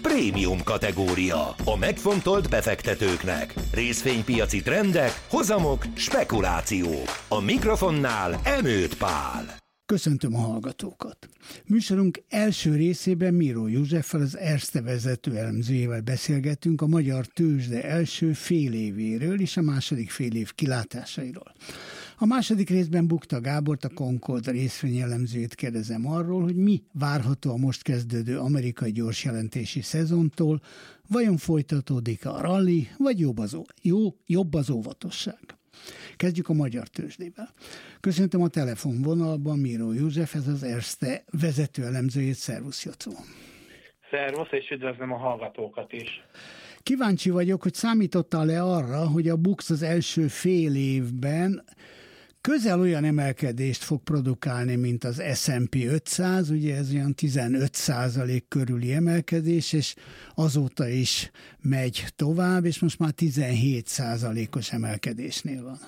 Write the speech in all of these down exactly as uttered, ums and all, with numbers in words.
Prémium kategória. A megfontolt befektetőknek. Részvénypiaci trendek, hozamok, spekulációk. A mikrofonnál Emőt Pál. Köszöntöm a hallgatókat! Műsorunk első részében Miró Józseffel, az Erste vezető elemzőjével beszélgetünk a magyar tőzsde első fél évéről és a második fél év kilátásairól. A második részben Bukta Gábort, a Concord részvényelemzőjét kérdezem arról, hogy mi várható a most kezdődő amerikai gyorsjelentési szezontól, vajon folytatódik a rally, vagy jobb az, jó, jobb az óvatosság. Kezdjük a magyar tőzsdével. Köszöntöm a telefonvonalban Miró József, ez az Erste vezető elemzőjét. Szervusz, Jocó! Szervusz, és üdvözlöm a hallgatókat is! Kíváncsi vagyok, hogy számítottál-e arra, hogy a BUX az első fél évben közel olyan emelkedést fog produkálni, mint az es and pé ötszáz, ugye ez olyan tizenöt százalék körüli emelkedés, és azóta is megy tovább, és most már tizenhét százalékos emelkedésnél van.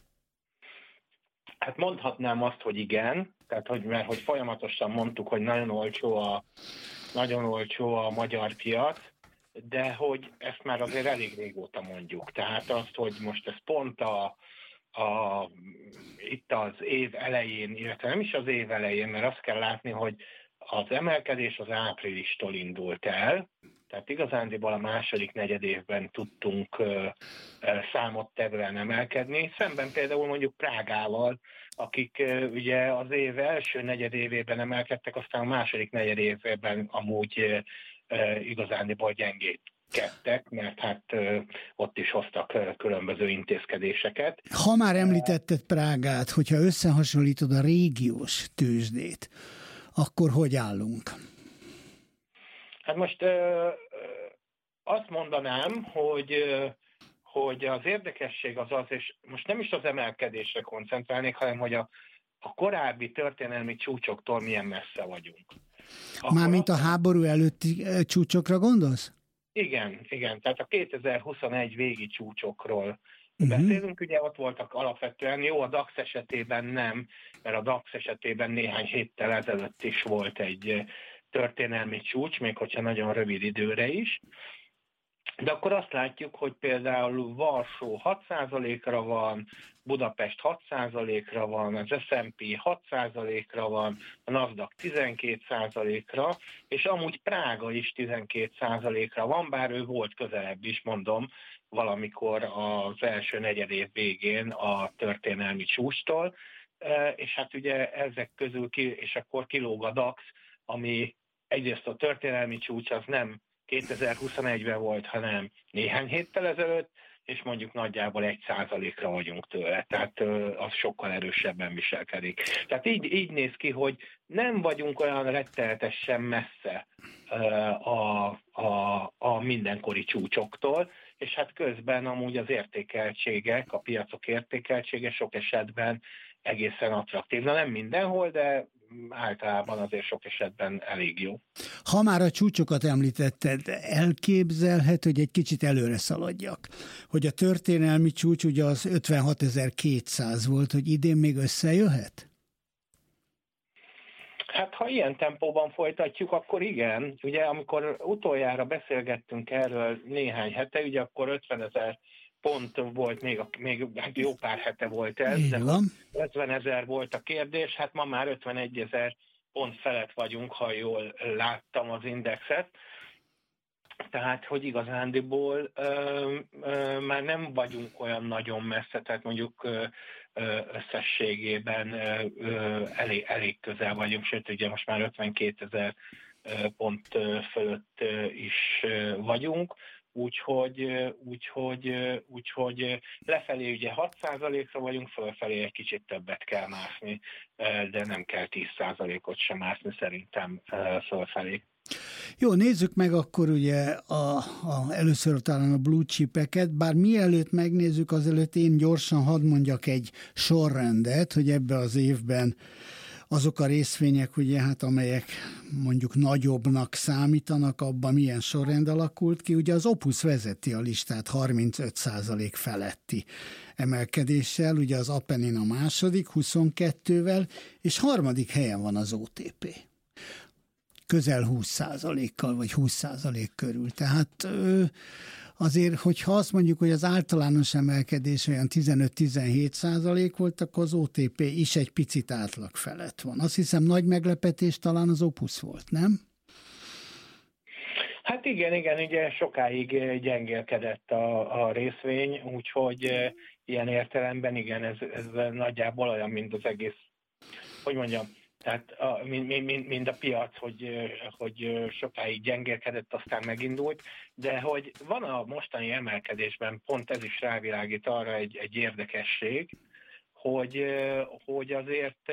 Hát mondhatnám azt, hogy igen, tehát hogy, mert hogy folyamatosan mondtuk, hogy nagyon olcsó a, nagyon olcsó a magyar piac, de hogy ezt már azért elég régóta mondjuk. Tehát azt, hogy most ez pont a A, itt az év elején, illetve nem is az év elején, mert azt kell látni, hogy az emelkedés az áprilistól indult el, tehát igazándiból a második negyedévben tudtunk uh, számottevően emelkedni, szemben például mondjuk Prágával, akik uh, ugye az év első negyedévében emelkedtek, aztán a második negyedévben amúgy uh, uh, igazándiból gyengét kettek, mert hát ö, ott is hoztak ö, különböző intézkedéseket. Ha már említetted Prágát, hogyha összehasonlítod a régiós tőzsdét, akkor hogy állunk? Hát most ö, ö, azt mondanám, hogy, ö, hogy az érdekesség az az, és most nem is az emelkedésre koncentrálnék, hanem hogy a, a korábbi történelmi csúcsoktól milyen messze vagyunk. Akkor Mármint a háború előtti csúcsokra gondolsz? Igen, igen, tehát a kétezer-huszonegy végi csúcsokról uh-huh. beszélünk, ugye ott voltak alapvetően, jó, a DAX esetében nem, mert a DAX esetében néhány héttel ezelőtt is volt egy történelmi csúcs, még hogyha nagyon rövid időre is, de akkor azt látjuk, hogy például Varsó hat százalékra van, Budapest hat százalékra van, az es and pé hat százalékra van, a Nasdaq tizenkét százalékra, és amúgy Prága is tizenkét százalékra van, bár ő volt közelebb is, mondom, valamikor az első negyedév végén a történelmi csúcstól, és hát ugye ezek közül, ki, és akkor kilóg a DAX, ami egyrészt a történelmi csúcs az nem kétezer-huszonegyben volt, hanem néhány héttel ezelőtt, és mondjuk nagyjából egy százalékra vagyunk tőle, tehát az sokkal erősebben viselkedik. Tehát így, így néz ki, hogy nem vagyunk olyan rettenetesen messze a, a, a mindenkori csúcsoktól, és hát közben amúgy az értékeltségek, a piacok értékeltsége sok esetben egészen attraktív. Na nem mindenhol, de általában azért sok esetben elég jó. Ha már a csúcsokat említetted, elképzelhető, hogy egy kicsit előre szaladjak. Hogy a történelmi csúcs ugye az ötvenhatezer-kétszáz volt, hogy idén még összejöhet? Hát ha ilyen tempóban folytatjuk, akkor igen. Ugye amikor utoljára beszélgettünk erről néhány hete, ugye akkor ötvenezer pont volt, még, a, még hát jó pár hete volt ez, de ötvenezer volt a kérdés, hát ma már ötvenegyezer pont felett vagyunk, ha jól láttam az indexet. Tehát, hogy igazándiból ö, ö, már nem vagyunk olyan nagyon messze, tehát mondjuk ö, ö, összességében ö, ö, elég, elég közel vagyunk, sőt, ugye most már ötvenkétezer pont fölött is vagyunk. Úgyhogy, úgyhogy, úgyhogy lefelé ugye hat százalékra vagyunk, fölfelé egy kicsit többet kell mászni, de nem kell tíz százalékot sem mászni szerintem fölfelé. Jó, nézzük meg akkor ugye a, a, először talán a blue chipeket, bár mielőtt megnézzük, azelőtt én gyorsan hadd mondjak egy sorrendet, hogy ebbe az évben azok a részvények, ugye, hát, amelyek mondjuk nagyobbnak számítanak, abban milyen sorrend alakult ki. Ugye az Opus vezeti a listát harmincöt százalék feletti emelkedéssel, ugye az Apenin a második huszonkettővel, és harmadik helyen van az o té pé. közel húsz százalékkal, vagy húsz százalék körül. Tehát azért, hogyha azt mondjuk, hogy az általános emelkedés olyan tizenöt-tizenhét százalék volt, akkor az o té pé is egy picit átlag felett van. Azt hiszem, nagy meglepetés talán az Opus volt, nem? Hát igen, igen, ugye sokáig gyengélkedett a, a részvény, úgyhogy ilyen értelemben igen, ez, ez nagyjából olyan, mint az egész, hogy mondjam, tehát a, mind, mind, mind a piac, hogy, hogy sokáig gyengélkedett, aztán megindult, de hogy van a mostani emelkedésben, pont ez is rávilágít arra egy, egy érdekesség, hogy, hogy azért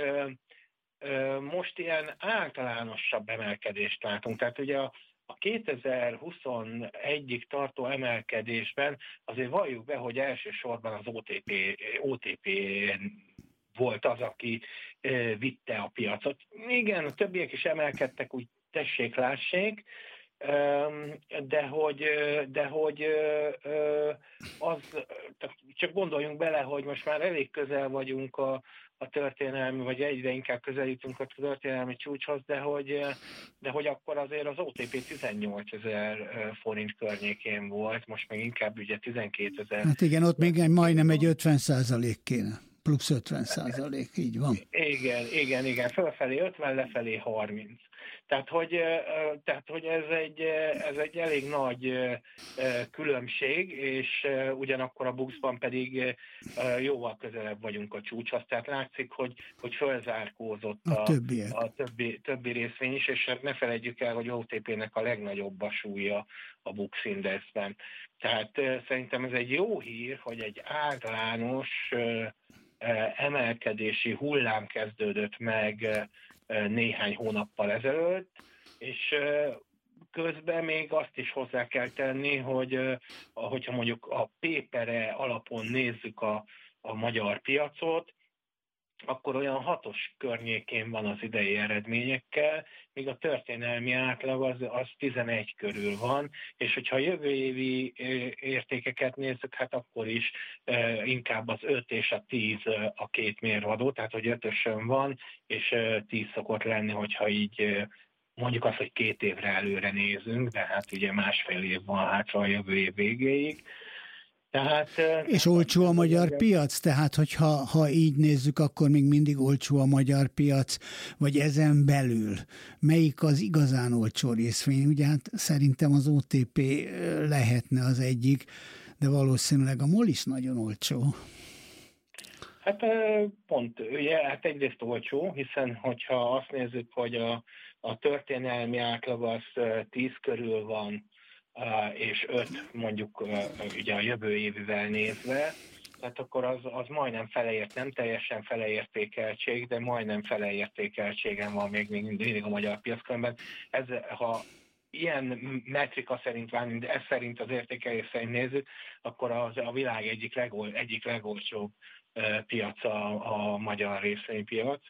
most ilyen általánosabb emelkedést látunk. Tehát ugye a A kétezer-huszonegyig tartó emelkedésben azért valljuk be, hogy elsősorban az o té pé, o té pé volt az, aki vitte a piacot. Igen, a többiek is emelkedtek, úgy tessék, lássék, de hogy, de hogy az, csak gondoljunk bele, hogy most már elég közel vagyunk a, a történelmi, vagy egyre inkább közelítünk a történelmi csúcshoz, de hogy, de hogy akkor azért az o té pé tizennyolcezer forint környékén volt, most meg inkább ugye tizenkétezer. Hát igen, ott még majdnem egy ötven százalék kéne. Plusz ötven százalék, így van. Igen, igen, igen. Fölfelé ötven, lefelé harminc. Tehát, hogy, tehát, hogy ez, egy, ez egy elég nagy különbség, és ugyanakkor a buxban pedig jóval közelebb vagyunk a csúcshoz. Tehát látszik, hogy, hogy fölzárkózott a, a, a többi, többi részvény is, és ne felejtjük el, hogy o té pének a legnagyobb a súlya a Bux Indexben. Tehát szerintem ez egy jó hír, hogy egy általános emelkedési hullám kezdődött meg néhány hónappal ezelőtt, és közben még azt is hozzá kell tenni, hogy hogyha mondjuk a pépere alapon nézzük a, a magyar piacot, akkor olyan hatos környékén van az idei eredményekkel, míg a történelmi átlag az, az tizenegy körül van, és hogyha a jövő évi értékeket nézzük, hát akkor is inkább az öt és a tíz a két mérvadó, tehát hogy ötösön van, és tíz szokott lenni, hogyha így mondjuk azt, hogy két évre előre nézünk, de hát ugye másfél év van hátra a jövő év végéig. Tehát, és olcsó a magyar piac, tehát hogyha ha így nézzük, akkor még mindig olcsó a magyar piac, vagy ezen belül. Melyik az igazán olcsó részvény? Ugye hát szerintem az o té pé lehetne az egyik, de valószínűleg a MOL is nagyon olcsó. Hát pont, ugye, hát egyrészt olcsó, hiszen hogyha azt nézzük, hogy a, a történelmi átlag az tíz körül van, és öt mondjuk ugye a jövő évivel nézve, tehát akkor az, az majdnem feleért, nem teljesen feleértékeltség, de majdnem feleértékeltségen van még mindig a magyar piackörben. Ez, ha ilyen metrika szerint van, de ez szerint az értékelés szerint nézzük, akkor az a világ egyik, legol, egyik legolcsóbb piac a, a magyar részvénypiac.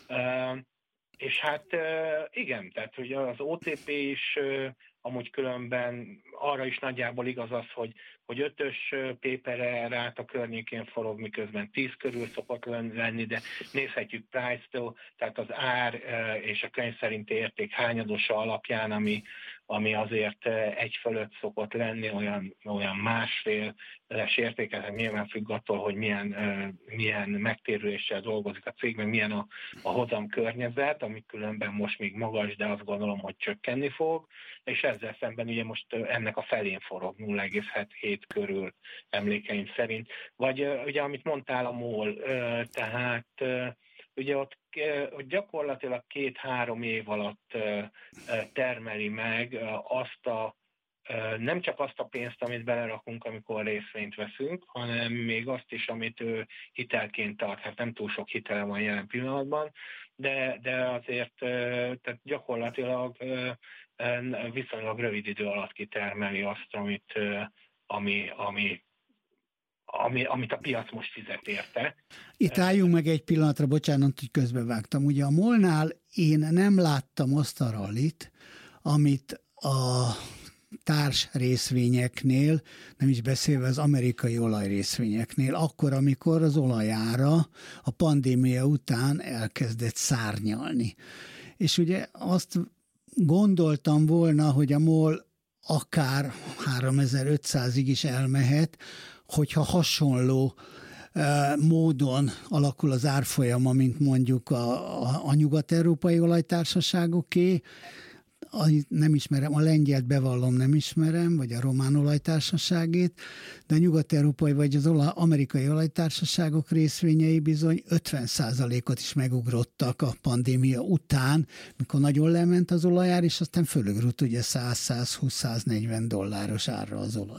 És hát igen, tehát ugye az o té pé is amúgy különben arra is nagyjából igaz az, hogy, hogy ötös pépere ráta környékén forog, miközben tíz körül szokott lenni, de nézhetjük price-től, tehát az ár és a könyv szerinti érték hányadosa alapján, ami, ami azért egy fölött szokott lenni, olyan, olyan másféles értéket, nyilván függ attól, hogy milyen, milyen megtérüléssel dolgozik a cég, meg milyen a, a hozam környezet, ami különben most még magas, de azt gondolom, hogy csökkenni fog, és ezzel szemben ugye most ennek a felén forog nulla egész hetvenhét körül emlékeim szerint. Vagy ugye, amit mondtál a MOL, tehát ugye ott gyakorlatilag két-három év alatt termeli meg azt a, nem csak azt a pénzt, amit belerakunk, amikor részvényt veszünk, hanem még azt is, amit ő hitelként tart. Hát nem túl sok hitele van jelen pillanatban, de, de azért tehát gyakorlatilag viszonylag rövid idő alatt kitermeli azt, amit, ami, ami Ami, amit a piac most fizet érte. Itt álljunk meg egy pillanatra, bocsánat, hogy közbevágtam. Ugye a MOL-nál én nem láttam azt a rallit, amit a társ részvényeknél, nem is beszélve az amerikai olajrészvényeknél, akkor, amikor az olajára a pandémia után elkezdett szárnyalni. És ugye azt gondoltam volna, hogy a MOL akár háromezer-ötszázig is elmehet, hogyha hasonló módon alakul az árfolyama, mint mondjuk a, a, a nyugat-európai olajtársaságoké. A, nem ismerem, a lengyelt bevallom, nem ismerem, vagy a román olajtársaságét, de a nyugat-európai vagy az olaj, amerikai olajtársaságok részvényei bizony ötven százalékot is megugrottak a pandémia után, mikor nagyon lement az olajár, és aztán fölugrott ugye száz-százhúsz-száznegyven dolláros árra az olaj.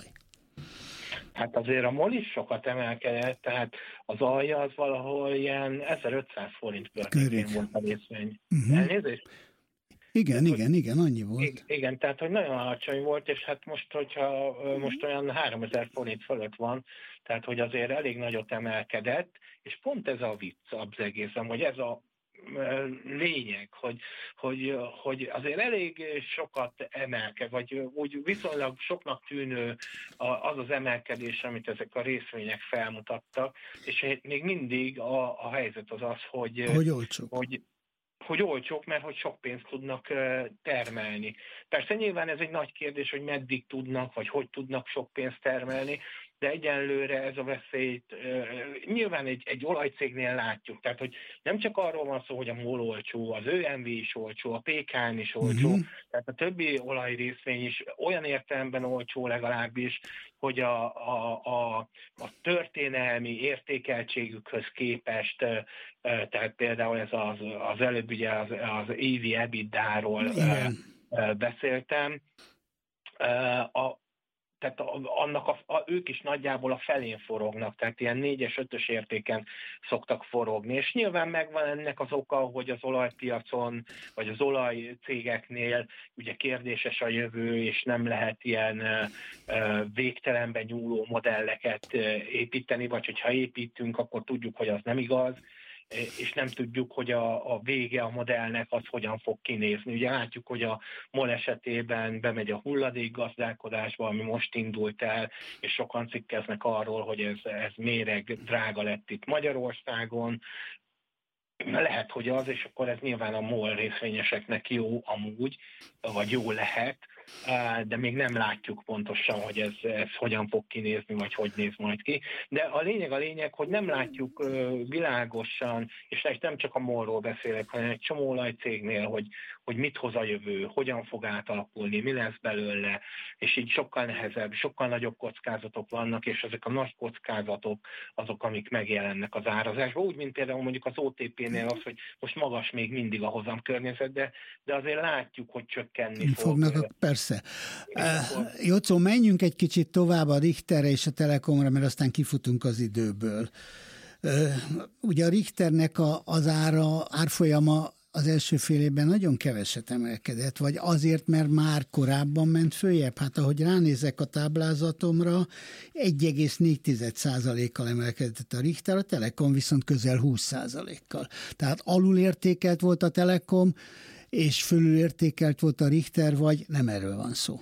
Hát azért a MOL is sokat emelkedett, tehát az alja az valahol ilyen ezerötszáz forint környékén volt a részvény. Uh-huh. Elnézést? Igen, tehát, igen, igen, annyi volt. Igen, tehát hogy nagyon alacsony volt, és hát most, hogyha most olyan háromezer forint fölött van, tehát hogy azért elég nagyot emelkedett, és pont ez a vicc az egészen, hogy ez a lényeg, hogy, hogy, hogy azért elég sokat emelked, vagy úgy viszonylag soknak tűnő az az emelkedés, amit ezek a részvények felmutattak, és még mindig a, a helyzet az az, hogy, hogy olcsók. Hogy, hogy olcsók, mert hogy sok pénzt tudnak termelni. Persze nyilván ez egy nagy kérdés, hogy meddig tudnak, vagy hogy tudnak sok pénzt termelni, de egyenlőre ez a veszélyt nyilván egy, egy olajcégnél látjuk. Tehát, hogy nem csak arról van szó, hogy a MOL olcsó, az ö em vé is olcsó, a pé ká en is olcsó, uh-huh. tehát a többi olajrészvény is olyan értelemben olcsó legalábbis, hogy a, a, a, a történelmi értékeltségükhöz képest, tehát például ez az, az előbb ugye az, az évi EBITDA-ról yeah. beszéltem, a tehát annak a, a, ők is nagyjából a felén forognak, tehát ilyen négyes, ötös értéken szoktak forogni. És nyilván megvan ennek az oka, hogy az olajpiacon, vagy az olajcégeknél ugye kérdéses a jövő, és nem lehet ilyen ö, végtelenben nyúló modelleket építeni, vagy hogyha építünk, akkor tudjuk, hogy az nem igaz, és nem tudjuk, hogy a, a vége a modellnek az hogyan fog kinézni. Ugye látjuk, hogy a MOL esetében bemegy a hulladékgazdálkodásba, ami most indult el, és sokan cikkeznek arról, hogy ez, ez méreg drága lett itt Magyarországon. Lehet, hogy az, és akkor ez nyilván a MOL részvényeseknek jó amúgy, vagy jó lehet, de még nem látjuk pontosan, hogy ez, ez hogyan fog kinézni, vagy hogy néz majd ki. De a lényeg a lényeg, hogy nem látjuk világosan, és nem csak a MOL-ról beszélek, hanem egy csomó olajcégnél, hogy, hogy mit hoz a jövő, hogyan fog átalakulni, mi lesz belőle, és így sokkal nehezebb, sokkal nagyobb kockázatok vannak, és ezek a nagy kockázatok azok, amik megjelennek az árazásban. Úgy, mint például mondjuk az o té pénél az, hogy most magas még mindig a hozamkörnyezet, de, de azért látjuk, hogy csökkenni fog. Fognak, persze. Uh, Jocó, menjünk egy kicsit tovább a Richterre és a Telekomra, mert aztán kifutunk az időből. Uh, ugye a Richternek a, az ára, árfolyama az első fél évben nagyon keveset emelkedett, vagy azért, mert már korábban ment följebb. Hát ahogy ránézek a táblázatomra, egy egész négy százalékkal emelkedett a Richter, a Telekom viszont közel húsz százalékkal. Tehát alulértékelt volt a Telekom, és fölülértékelt volt a Richter, vagy nem erről van szó?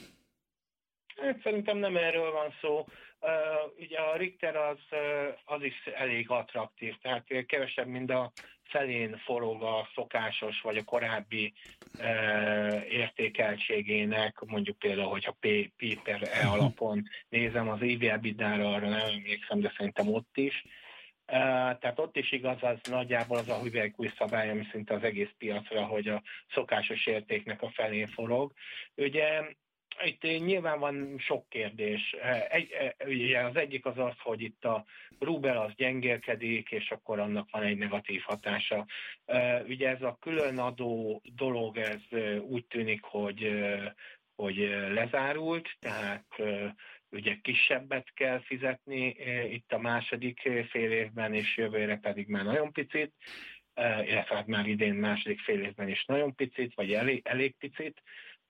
Hát szerintem nem erről van szó. Uh, ugye a Richter az, uh, az is elég attraktív, tehát kevesebb, mint a felén forog a szokásos, vagy a korábbi uh, értékeltségének, mondjuk például, hogyha P, P per E alapon nézem az évi EBITDA-ra, arra nem emlékszem, de szerintem ott is. Uh, tehát ott is igaz, az nagyjából az a hüvelykúj szabály, ami szinte az egész piacra, hogy a szokásos értéknek a felén forog. Ugye itt nyilván van sok kérdés. Egy, ugye az egyik az az, hogy itt a rubel az gyengélkedik, és akkor annak van egy negatív hatása. Ugye ez a különadó dolog, ez úgy tűnik, hogy, hogy lezárult, tehát ugye kisebbet kell fizetni itt a második fél évben, és jövőre pedig már nagyon picit, illetve hát már idén második fél évben is nagyon picit, vagy elég, elég picit.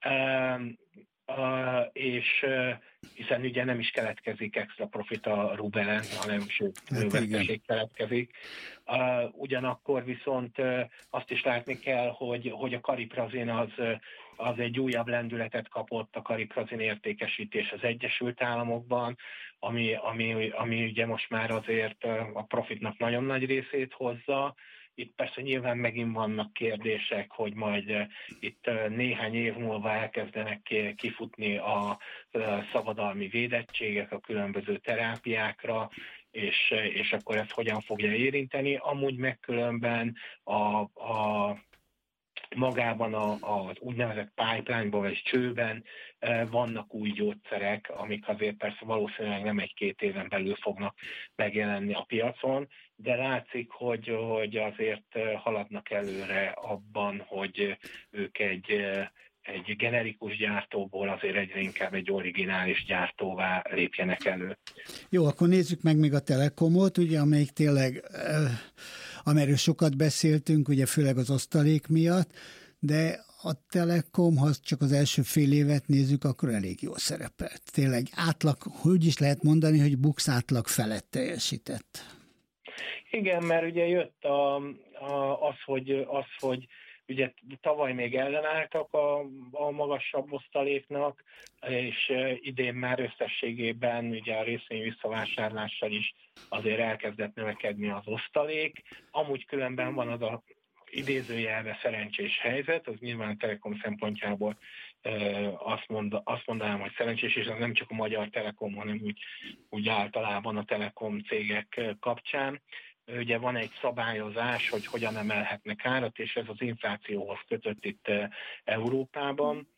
Uh, és uh, hiszen ugye nem is keletkezik extra profit a rubelen, hanem sőt, veszteség keletkezik. Uh, ugyanakkor viszont uh, azt is látni kell, hogy, hogy a kariprazin az, az egy újabb lendületet kapott, a kariprazin értékesítés az Egyesült Államokban, ami, ami, ami ugye most már azért a profitnak nagyon nagy részét hozza, Itt persze nyilván megint vannak kérdések, hogy majd itt néhány év múlva elkezdenek kifutni a szabadalmi védettségek a különböző terápiákra, és, és akkor ezt hogyan fogja érinteni. Amúgy megkülönben a, a magában a, az úgynevezett pipeline-ban vagy csőben vannak új gyógyszerek, amik azért persze valószínűleg nem egy-két éven belül fognak megjelenni a piacon, de látszik, hogy, hogy azért haladnak előre abban, hogy ők egy, egy generikus gyártóból azért egyre inkább egy originális gyártóvá lépjenek elő. Jó, akkor nézzük meg még a Telekomot, ugye, amelyik tényleg, amiről sokat beszéltünk, ugye főleg az osztalék miatt, de a Telekom, ha csak az első fél évet nézzük, akkor elég jól szerepelt. Tényleg átlag, hogy is lehet mondani, hogy Bux átlag felett teljesített. Igen, mert ugye jött a, a, az, hogy, az, hogy ugye tavaly még ellenálltak a, a magasabb osztaléknak, és idén már összességében ugye a részvény visszavásárlással is azért elkezdett növekedni az osztalék. Amúgy különben van az a idézőjelve szerencsés helyzet, az nyilván a Telekom szempontjából azt, mond, azt mondanám, hogy szerencsés, és az nem csak a Magyar Telekom, hanem úgy, úgy általában a Telekom cégek kapcsán. Ugye van egy szabályozás, hogy hogyan emelhetnek árat, és ez az inflációhoz kötött itt Európában.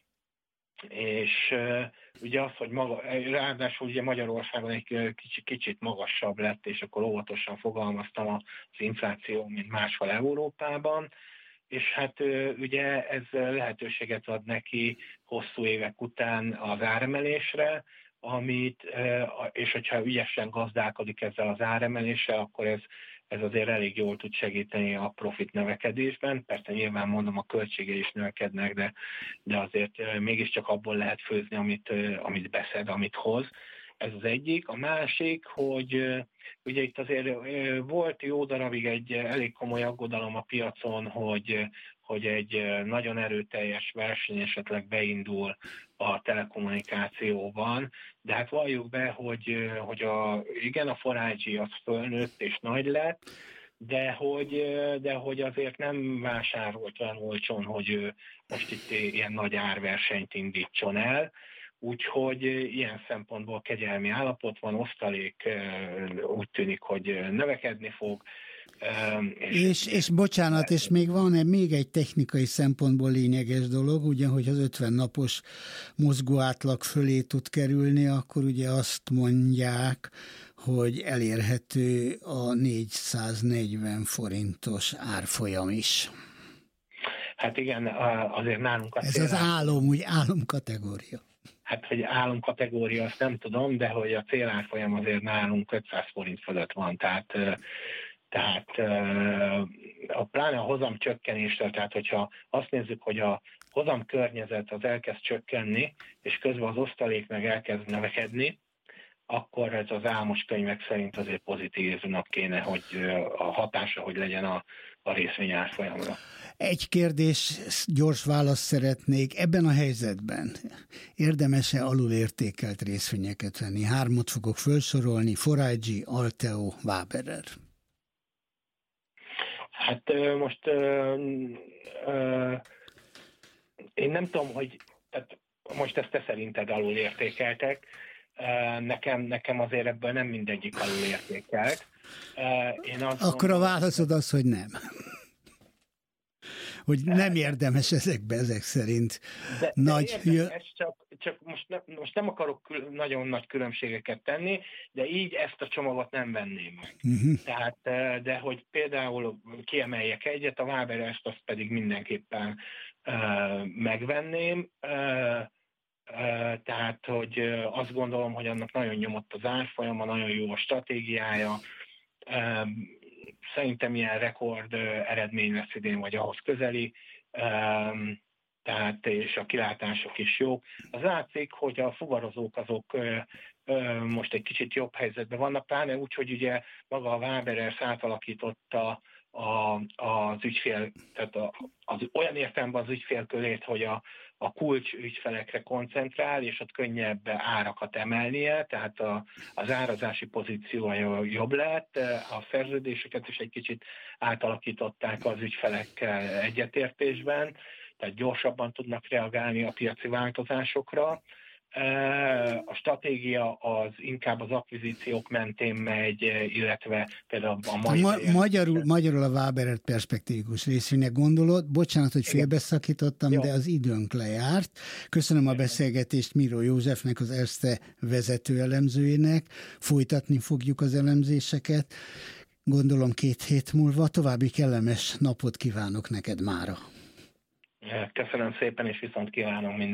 És ugye az, hogy maga, ráadásul ugye Magyarországon egy kicsit, kicsit magasabb lett, és akkor óvatosan fogalmaztam az infláció, mint máshol Európában, és hát ugye ez lehetőséget ad neki hosszú évek után az áremelésre, amit, és hogyha ügyesen gazdálkodik ezzel az áremeléssel, akkor ez, ez azért elég jól tud segíteni a profit növekedésben. Persze nyilván mondom, a költségei is növekednek, de, de azért mégiscsak abból lehet főzni, amit, amit beszed, amit hoz. Ez az egyik. A másik, hogy ugye itt azért volt jó darabig egy elég komoly aggodalom a piacon, hogy, hogy egy nagyon erőteljes verseny esetleg beindul a telekommunikációban, de hát valljuk be, hogy, hogy a, igen, a négy G az fölnőtt és nagy lett, de hogy, de hogy azért nem vásárolt olyan olcsón, hogy ő most itt ilyen nagy árversenyt indítson el. Úgyhogy ilyen szempontból kegyelmi állapot van, osztalék úgy tűnik, hogy növekedni fog. És, és, és bocsánat, és még van még egy technikai szempontból lényeges dolog, ugye, hogy az ötven napos mozgó átlag fölé tud kerülni, akkor ugye azt mondják, hogy elérhető a négyszáznegyven forintos árfolyam is. Hát igen, azért nálunk... Ez az álom, úgy álomkategória. Hát, hogy álomkategória, azt nem tudom, de hogy a célárfolyam azért nálunk ötszáz forint fölött van, tehát, tehát a pláne a hozam csökkenésre, tehát hogyha azt nézzük, hogy a hozam környezet az elkezd csökkenni, és közben az osztalék meg elkezd növekedni, akkor ez az álmos könyvek szerint azért pozitívnak kéne, hogy a hatása, hogy legyen a, a részvény árfolyamra. Egy kérdés, gyors választ szeretnék. Ebben a helyzetben érdemes-e alulértékelt részvényeket venni? Hármat fogok felsorolni, four I G, Alteo, Waberer. Hát most ö, ö, én nem tudom, hogy tehát most ezt te szerinted alulértékeltek. Nekem, nekem azért ebből nem mindegyik alulértékelt. Én azt Akkor mondom, a válaszod az, hogy nem. Hogy nem érdemes ezekbe ezek szerint. De, nagy... de érdekes, csak, csak most, ne, most nem akarok kül, nagyon nagy különbségeket tenni, de így ezt a csomagot nem venném meg. Uh-huh. Tehát, de hogy például kiemeljek egyet, a Waberer ezt azt pedig mindenképpen uh, megvenném. Uh, uh, tehát, hogy uh, azt gondolom, hogy annak nagyon nyomott az árfolyama, nagyon jó a stratégiája. Uh, Szerintem ilyen rekord eredmény lesz idén, vagy ahhoz közeli, tehát és a kilátások is jók. Az látszik, hogy a fuvarozók azok most egy kicsit jobb helyzetben vannak, pláne úgy, hogy ugye maga a Waberer átalakította a, az ügyfél, tehát a, az olyan értelemben az ügyfélkörét, hogy a, a kulcs ügyfelekre koncentrál, és ott könnyebb árakat emelnie, tehát a, az árazási pozíciója jobb lett, a szerződéseket is egy kicsit átalakították az ügyfelekkel egyetértésben, tehát gyorsabban tudnak reagálni a piaci változásokra. A stratégia az inkább az akvizíciók mentén megy, illetve például a mai... Ma- magyarul, magyarul a Waberert perspektívikus részvénynek gondolod. Bocsánat, hogy félbeszakítottam, de az időnk lejárt. Köszönöm a beszélgetést Miró Józsefnek, az Erste vezető elemzőjének. Folytatni fogjuk az elemzéseket. Gondolom két hét múlva. További kellemes napot kívánok neked mára. Köszönöm szépen, és viszont kívánom minden.